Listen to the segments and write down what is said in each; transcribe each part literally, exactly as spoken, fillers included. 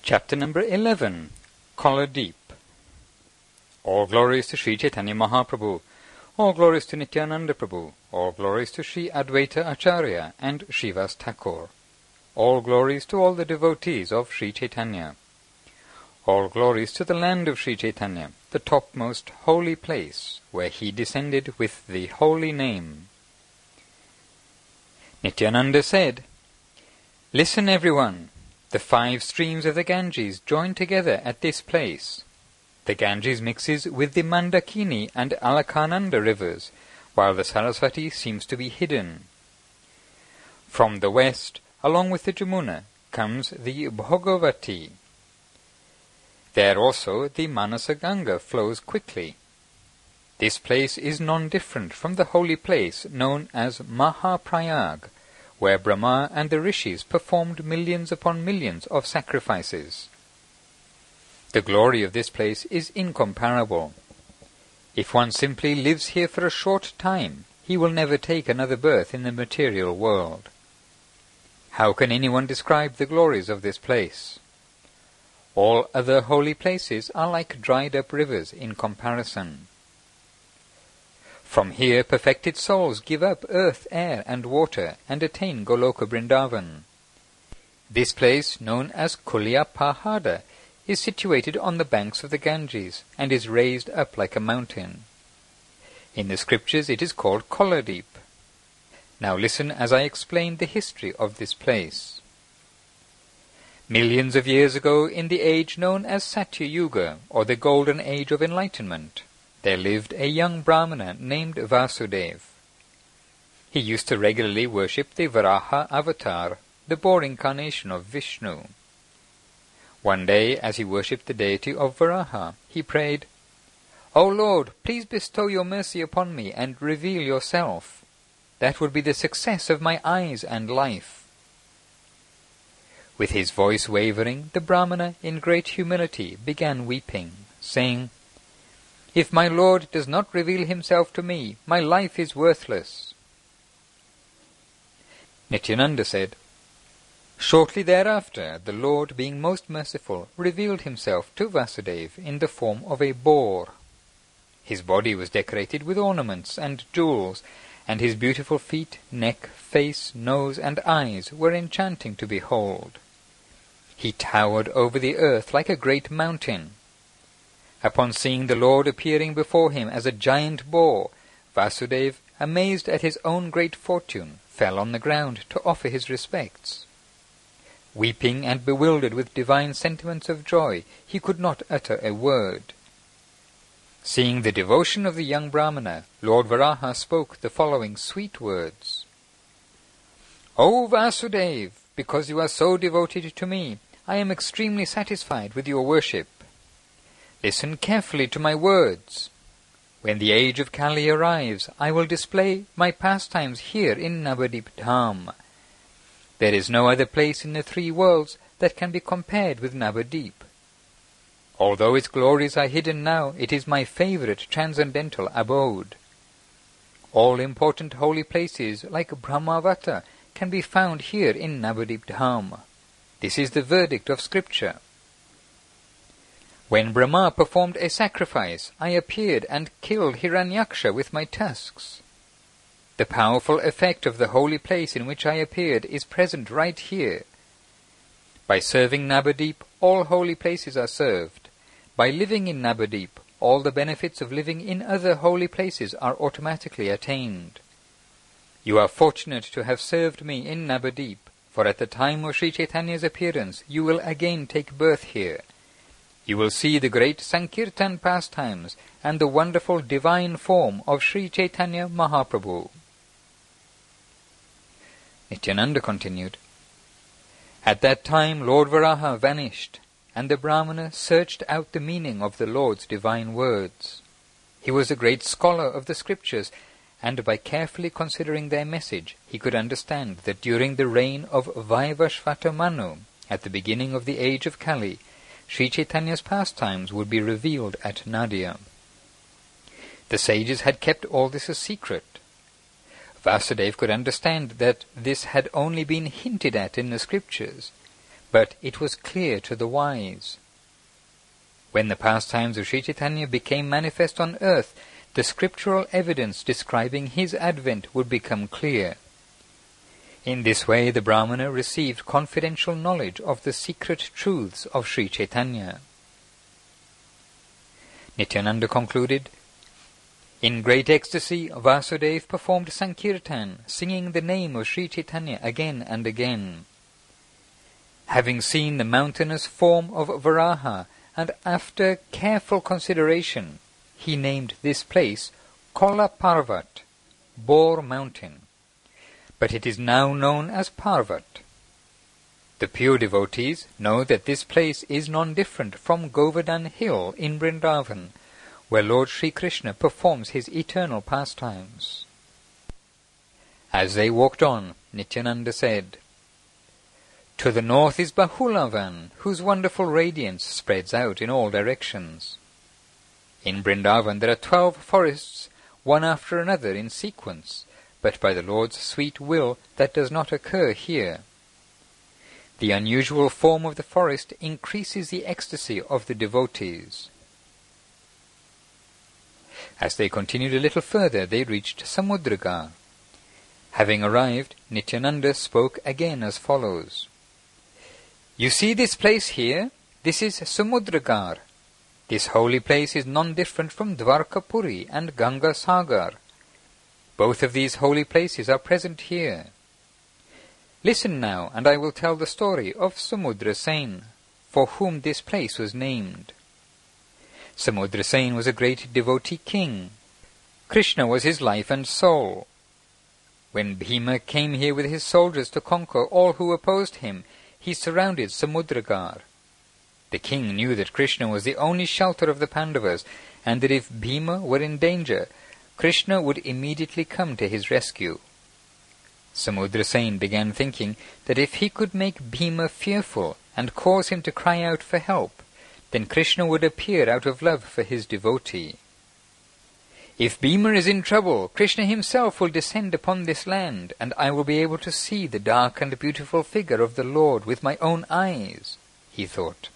Chapter number eleven. Koladeep. All glories to Sri Chaitanya Mahaprabhu. All glories to Nityananda Prabhu. All glories to Sri Advaita Acharya and Srivas Thakur. All glories to all the devotees of Sri Chaitanya. All glories to the land of Sri Chaitanya, the topmost holy place, where he descended with the holy name. Nityananda said, "Listen, everyone. The five streams of the Ganges join together at this place. The Ganges mixes with the Mandakini and Alaknanda rivers, while the Saraswati seems to be hidden. From the west, along with the Jamuna, comes the Bhogavati. There also the Manasa Ganga flows quickly. This place is non-different from the holy place known as Mahaprayag, where Brahma and the Rishis performed millions upon millions of sacrifices. The glory of this place is incomparable. If one simply lives here for a short time, he will never take another birth in the material world. How can anyone describe the glories of this place? All other holy places are like dried-up rivers in comparison. From here perfected souls give up earth, air and water and attain Goloka Vrindavan. This place, known as Kulya Pahada, is situated on the banks of the Ganges and is raised up like a mountain. In the scriptures it is called Koladeep. Now listen as I explain the history of this place. Millions of years ago, in the age known as Satya Yuga, or the Golden Age of Enlightenment, there lived a young Brahmana named Vasudeva. He used to regularly worship the Varaha avatar, the boar incarnation of Vishnu. One day, as he worshipped the deity of Varaha, he prayed, "O Lord, please bestow your mercy upon me and reveal yourself. That would be the success of my eyes and life." With his voice wavering, the Brahmana, in great humility, began weeping, saying, "If my Lord does not reveal himself to me, my life is worthless." Nityananda said, "Shortly thereafter, the Lord, being most merciful, revealed himself to Vasudeva in the form of a boar. His body was decorated with ornaments and jewels, and his beautiful feet, neck, face, nose, and eyes were enchanting to behold. He towered over the earth like a great mountain. Upon seeing the Lord appearing before him as a giant boar, Vasudeva, amazed at his own great fortune, fell on the ground to offer his respects. Weeping and bewildered with divine sentiments of joy, he could not utter a word. Seeing the devotion of the young Brahmana, Lord Varaha spoke the following sweet words. "O Vasudeva, because you are so devoted to me, I am extremely satisfied with your worship. Listen carefully to my words. When the age of Kali arrives, I will display my pastimes here in Navadip Dham. There is no other place in the three worlds that can be compared with Navadip. Although its glories are hidden now, it is my favorite transcendental abode. All important holy places like Brahmavata can be found here in Navadip Dham. This is the verdict of Scripture. When Brahma performed a sacrifice, I appeared and killed Hiranyaksha with my tusks. The powerful effect of the holy place in which I appeared is present right here. By serving Navadip, all holy places are served. By living in Navadip, all the benefits of living in other holy places are automatically attained. You are fortunate to have served me in Navadip, for at the time of Sri Chaitanya's appearance you will again take birth here. You will see the great Sankirtan pastimes and the wonderful divine form of Sri Chaitanya Mahaprabhu." Nityananda continued, "At that time Lord Varaha vanished, and the Brahmana searched out the meaning of the Lord's divine words. He was a great scholar of the scriptures, and by carefully considering their message, he could understand that during the reign of Vaivashvata Manu, at the beginning of the age of Kali, Sri Chaitanya's pastimes would be revealed at Nadia. The sages had kept all this a secret. Vasudeva could understand that this had only been hinted at in the scriptures, but it was clear to the wise. When the pastimes of Sri Chaitanya became manifest on earth, the scriptural evidence describing his advent would become clear. In this way the Brahmana received confidential knowledge of the secret truths of Sri Chaitanya. Nityananda concluded, "In great ecstasy Vasudeva performed Sankirtan, singing the name of Sri Chaitanya again and again. Having seen the mountainous form of Varaha, and after careful consideration, he named this place Kola Parvat, Boar Mountain, but it is now known as Parvat. The pure devotees know that this place is non-different from Govardhan Hill in Vrindavan, where Lord Sri Krishna performs his eternal pastimes." As they walked on, Nityananda said, "To the north is Bahulavan, whose wonderful radiance spreads out in all directions. In Vrindavan there are twelve forests, one after another in sequence, but by the Lord's sweet will that does not occur here. The unusual form of the forest increases the ecstasy of the devotees." As they continued a little further, they reached Samudragar. Having arrived, Nityananda spoke again as follows. "You see this place here? This is Samudragar. This holy place is non-different from Dwarkapuri and Ganga Sagar. Both of these holy places are present here. Listen now, and I will tell the story of Samudra Sen, for whom this place was named. Samudra Sen was a great devotee king. Krishna was his life and soul. When Bhima came here with his soldiers to conquer all who opposed him, he surrounded Samudragar. The king knew that Krishna was the only shelter of the Pandavas, and that if Bhima were in danger, Krishna would immediately come to his rescue. Samudra Sen began thinking that if he could make Bhima fearful and cause him to cry out for help, then Krishna would appear out of love for his devotee. If Bhima is in trouble, Krishna himself will descend upon this land, and I will be able to see the dark and beautiful figure of the Lord with my own eyes, he thought.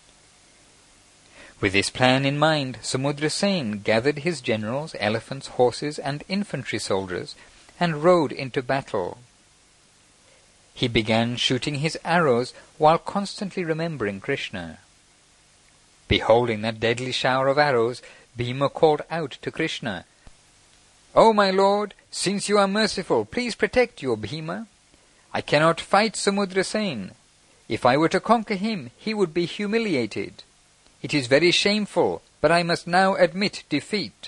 With this plan in mind, Samudra Sen gathered his generals, elephants, horses, and infantry soldiers, and rode into battle. He began shooting his arrows while constantly remembering Krishna. Beholding that deadly shower of arrows, Bhima called out to Krishna, "O my lord, since you are merciful, please protect your Bhima. I cannot fight Samudra Sen. If I were to conquer him, he would be humiliated. It is very shameful, but I must now admit defeat."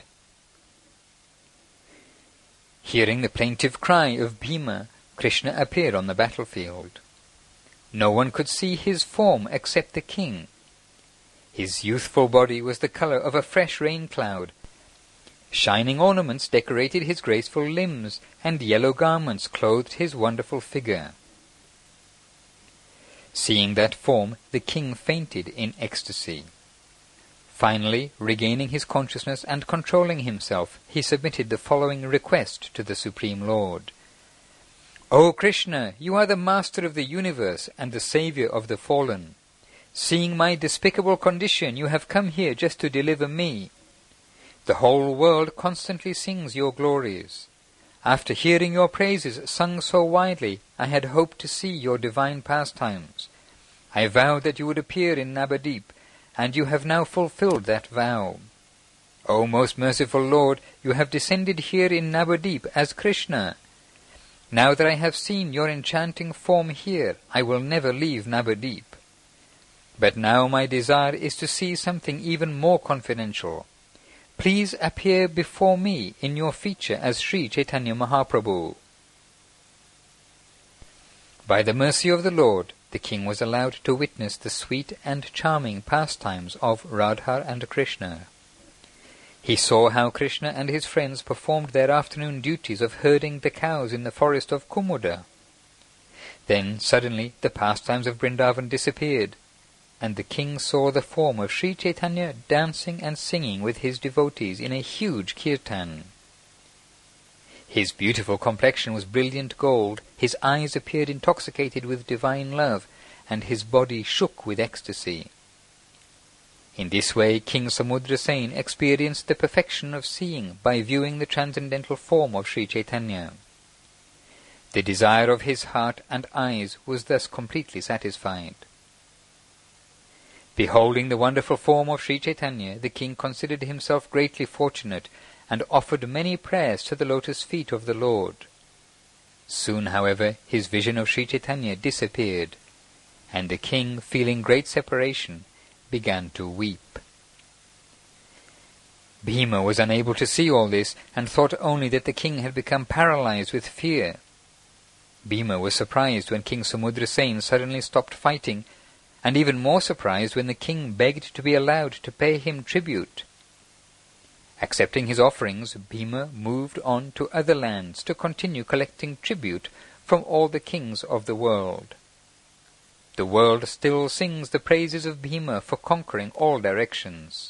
Hearing the plaintive cry of Bhima, Krishna appeared on the battlefield. No one could see his form except the king. His youthful body was the color of a fresh rain cloud. Shining ornaments decorated his graceful limbs, and yellow garments clothed his wonderful figure. Seeing that form, the king fainted in ecstasy. Finally, regaining his consciousness and controlling himself, he submitted the following request to the Supreme Lord. "O Krishna, you are the master of the universe and the savior of the fallen. Seeing my despicable condition, you have come here just to deliver me. The whole world constantly sings your glories. After hearing your praises sung so widely, I had hoped to see your divine pastimes. I vowed that you would appear in Nabadip, and you have now fulfilled that vow. O most merciful Lord, you have descended here in Nabadip as Krishna. Now that I have seen your enchanting form here, I will never leave Nabadip. But now my desire is to see something even more confidential. Please appear before me in your feature as Sri Chaitanya Mahaprabhu." By the mercy of the Lord, the king was allowed to witness the sweet and charming pastimes of Radha and Krishna. He saw how Krishna and his friends performed their afternoon duties of herding the cows in the forest of Kumuda. Then suddenly the pastimes of Vrindavan disappeared, and the king saw the form of Sri Chaitanya dancing and singing with his devotees in a huge kirtan. His beautiful complexion was brilliant gold, his eyes appeared intoxicated with divine love, and his body shook with ecstasy. In this way King Samudra Sen experienced the perfection of seeing by viewing the transcendental form of Sri Chaitanya. The desire of his heart and eyes was thus completely satisfied. Beholding the wonderful form of Sri Chaitanya, the king considered himself greatly fortunate and offered many prayers to the lotus feet of the Lord. Soon, however, his vision of Sri Chaitanya disappeared, and the king, feeling great separation, began to weep. Bhima was unable to see all this and thought only that the king had become paralyzed with fear. Bhima was surprised when King Samudra Sen suddenly stopped fighting, and even more surprised when the king begged to be allowed to pay him tribute. Accepting his offerings, Bhima moved on to other lands to continue collecting tribute from all the kings of the world. The world still sings the praises of Bhima for conquering all directions.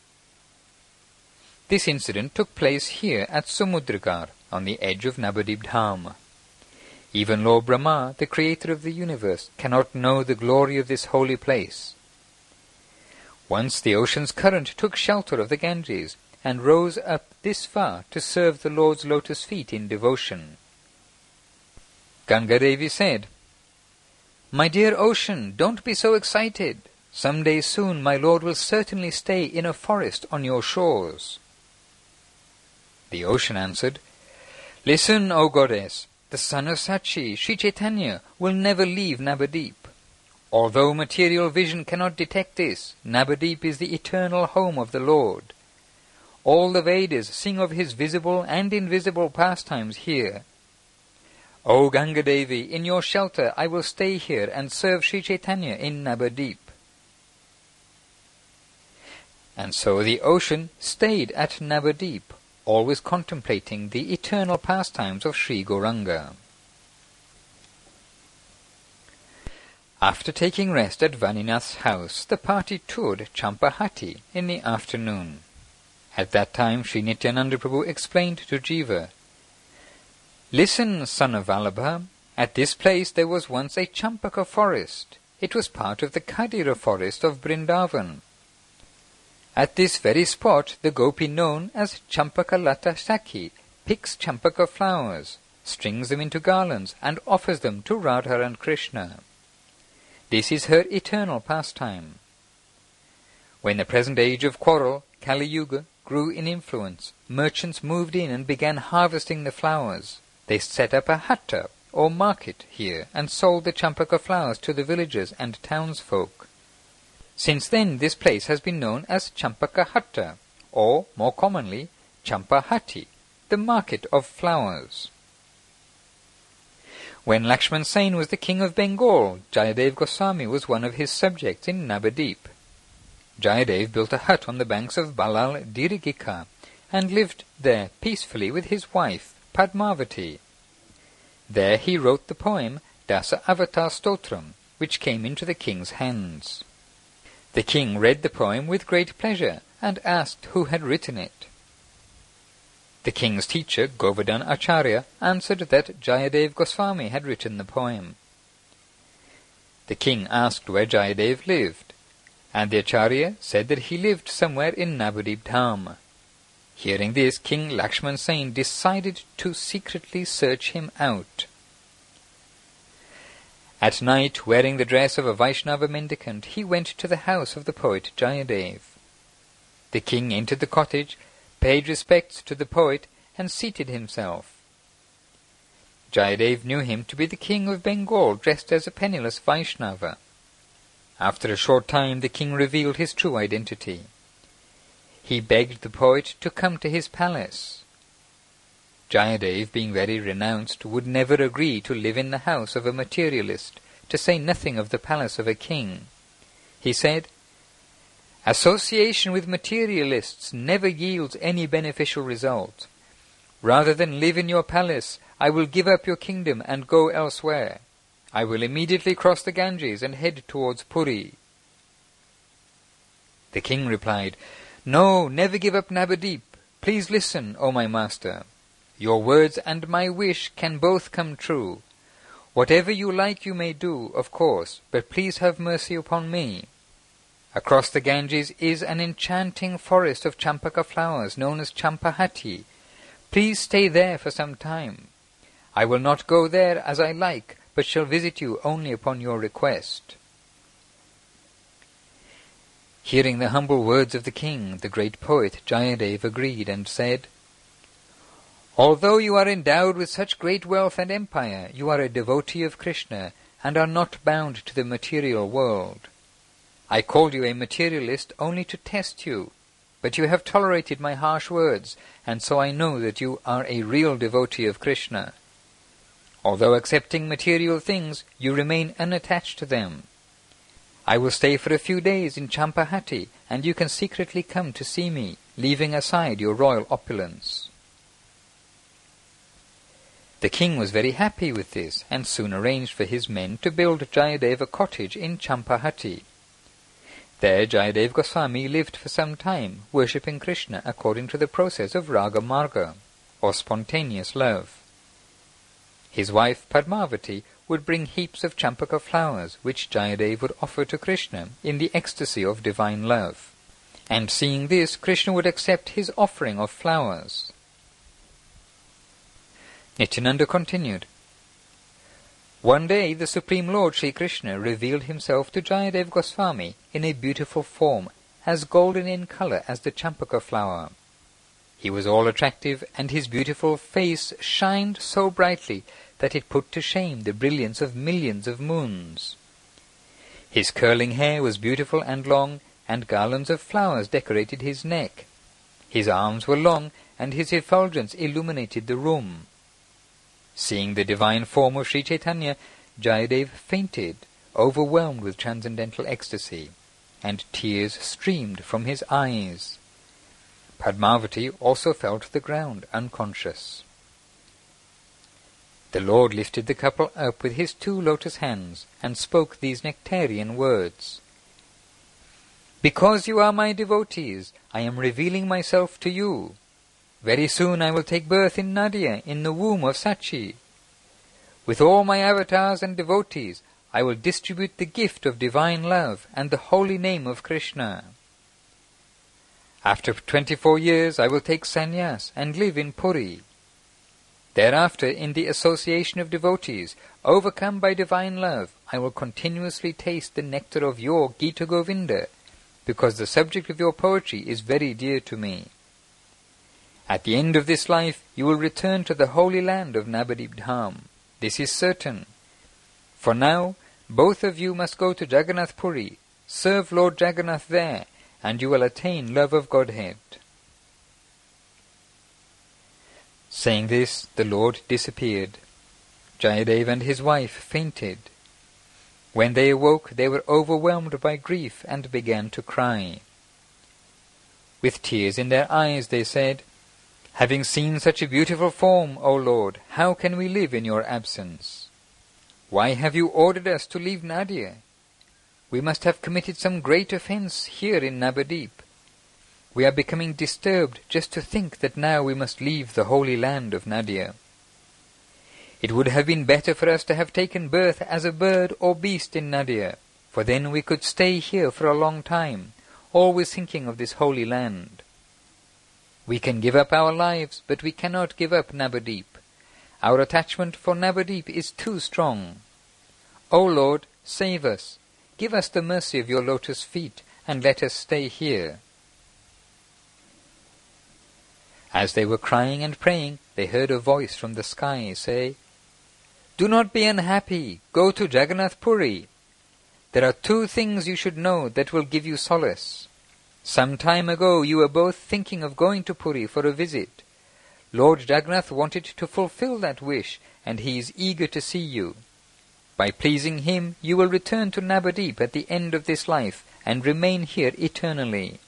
This incident took place here at Samudragar, on the edge of Navadip Dham. Even Lord Brahma, the creator of the universe, cannot know the glory of this holy place. Once the ocean's current took shelter of the Ganges and rose up this far to serve the Lord's lotus feet in devotion. Ganga Devi said, "My dear ocean, don't be so excited. Some day soon my Lord will certainly stay in a forest on your shores." The ocean answered, "Listen, O goddess, the son of Sachi, Sri Chaitanya, will never leave Navadip. Although material vision cannot detect this, Navadip is the eternal home of the Lord. All the Vedas sing of his visible and invisible pastimes here. O Ganga Devi, in your shelter I will stay here and serve Sri Chaitanya in Navadip." And so the ocean stayed at Navadip, always contemplating the eternal pastimes of Sri Gauranga. After taking rest at Vaninath's house, the party toured Champahati in the afternoon. At that time Sri Nityananda Prabhu explained to Jiva, "Listen, son of Vallabha, at this place there was once a Champaka forest. It was part of the Kadira forest of Vrindavan. At this very spot the gopi known as Champaka Lata Sakhi picks Champaka flowers, strings them into garlands, and offers them to Radha and Krishna. This is her eternal pastime. When the present age of quarrel, Kali Yuga, grew in influence, merchants moved in and began harvesting the flowers. They set up a hatta, or market, here, and sold the Champaka flowers to the villagers and townsfolk. Since then this place has been known as Champaka Hatta, or, more commonly, Champahati, the market of flowers." When Lakshman Sen was the king of Bengal, Jayadev Goswami was one of his subjects in Navadip. Jayadev built a hut on the banks of Balal Dirghika and lived there peacefully with his wife, Padmavati. There he wrote the poem Dasa Avatar Stotram, which came into the king's hands. The king read the poem with great pleasure and asked who had written it. The king's teacher, Govardhan Acharya, answered that Jayadev Goswami had written the poem. The king asked where Jayadev lived, and the Acharya said that he lived somewhere in Navadip Dham. Hearing this, King Lakshman Sen decided to secretly search him out. At night, wearing the dress of a Vaishnava mendicant, he went to the house of the poet Jayadev. The king entered the cottage, paid respects to the poet, and seated himself. Jayadev knew him to be the king of Bengal, dressed as a penniless Vaishnava. After a short time the king revealed his true identity. He begged the poet to come to his palace. Jayadev, being very renounced, would never agree to live in the house of a materialist, to say nothing of the palace of a king. He said, "Association with materialists never yields any beneficial result. Rather than live in your palace, I will give up your kingdom and go elsewhere. I will immediately cross the Ganges and head towards Puri." The king replied, "No, never give up Navadip. Please listen, O my master. Your words and my wish can both come true. Whatever you like you may do, of course, but please have mercy upon me. Across the Ganges is an enchanting forest of champaka flowers known as Champahati. Please stay there for some time. I will not go there as I like, but shall visit you only upon your request." Hearing the humble words of the king, the great poet Jayadev agreed and said, "Although you are endowed with such great wealth and empire, you are a devotee of Krishna and are not bound to the material world. I called you a materialist only to test you, but you have tolerated my harsh words, and so I know that you are a real devotee of Krishna. Although accepting material things, you remain unattached to them. I will stay for a few days in Champahati, and you can secretly come to see me, leaving aside your royal opulence." The king was very happy with this, and soon arranged for his men to build Jayadev a cottage in Champahati. There Jayadev Goswami lived for some time, worshipping Krishna according to the process of Raga Marga, or spontaneous love. His wife Padmavati would bring heaps of champaka flowers, which Jayadev would offer to Krishna in the ecstasy of divine love. And seeing this, Krishna would accept his offering of flowers. Nityananda continued, "One day the Supreme Lord Sri Krishna revealed himself to Jayadev Goswami in a beautiful form, as golden in colour as the champaka flower. He was all attractive, and his beautiful face shined so brightly that it put to shame the brilliance of millions of moons. His curling hair was beautiful and long, and garlands of flowers decorated his neck. His arms were long, and his effulgence illuminated the room. Seeing the divine form of Sri Chaitanya, Jayadev fainted, overwhelmed with transcendental ecstasy, and tears streamed from his eyes. Padmavati also fell to the ground, unconscious. The Lord lifted the couple up with his two lotus hands and spoke these nectarian words. "Because you are my devotees, I am revealing myself to you. Very soon I will take birth in Nadia, in the womb of Sachi. With all my avatars and devotees, I will distribute the gift of divine love and the holy name of Krishna. After twenty-four years I will take sannyas and live in Puri. Thereafter, in the association of devotees, overcome by divine love, I will continuously taste the nectar of your Gita Govinda, because the subject of your poetry is very dear to me. At the end of this life, you will return to the holy land of Navadip Dham. This is certain. For now, both of you must go to Jagannath Puri, serve Lord Jagannath there, and you will attain love of Godhead." Saying this, the Lord disappeared. Jayadev and his wife fainted. When they awoke, they were overwhelmed by grief and began to cry. With tears in their eyes, they said, "Having seen such a beautiful form, O Lord, how can we live in your absence? Why have you ordered us to leave Nadia? We must have committed some great offence here in Navadip. We are becoming disturbed just to think that now we must leave the holy land of Nadia. It would have been better for us to have taken birth as a bird or beast in Nadia, for then we could stay here for a long time, always thinking of this holy land. We can give up our lives, but we cannot give up Navadip. Our attachment for Navadip is too strong. O Lord, save us. Give us the mercy of your lotus feet, and let us stay here." As they were crying and praying, they heard a voice from the sky say, "Do not be unhappy. Go to Jagannath Puri. There are two things you should know that will give you solace. Some time ago you were both thinking of going to Puri for a visit. Lord Jagannath wanted to fulfill that wish, and he is eager to see you. By pleasing him, you will return to Navadip at the end of this life, and remain here eternally."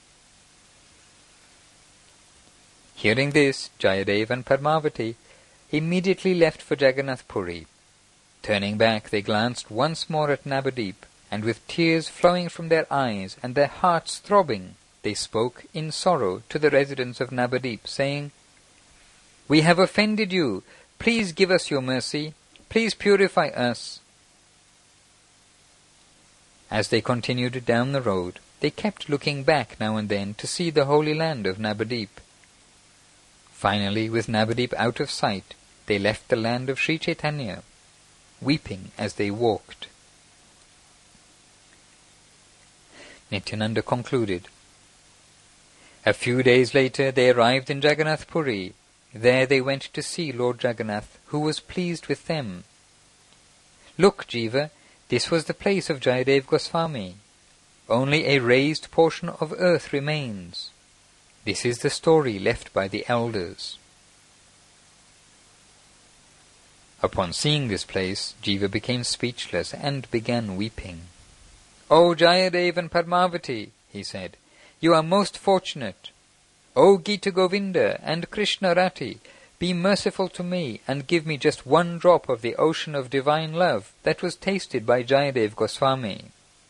Hearing this, Jayadev and Padmavati immediately left for Jagannath Puri. Turning back, they glanced once more at Navadip, and with tears flowing from their eyes and their hearts throbbing, they spoke in sorrow to the residents of Navadip, saying, "We have offended you. Please give us your mercy. please purify us." As they continued down the road, they kept looking back now and then to see the holy land of Nabadip. Finally, with Nabadip out of sight, they left the land of Sri Chaitanya, weeping as they walked. Nityananda concluded. A few days later they arrived in Jagannath Puri. There they went to see Lord Jagannath, who was pleased with them. "Look, Jiva, this was the place of Jayadev Goswami. Only a raised portion of earth remains. This is the story left by the elders." Upon seeing this place, Jiva became speechless and began weeping. "O Jayadev and Padmavati," he said, "you are most fortunate. O Gita Govinda and Krishna Rati, be merciful to me and give me just one drop of the ocean of divine love that was tasted by Jayadev Goswami."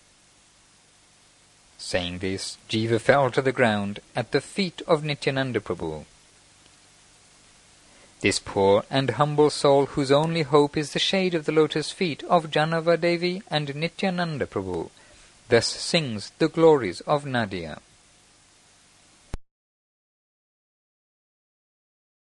Saying this, Jiva fell to the ground at the feet of Nityananda Prabhu. This poor and humble soul, whose only hope is the shade of the lotus feet of Janava Devi and Nityananda Prabhu, thus sings the glories of Nadia.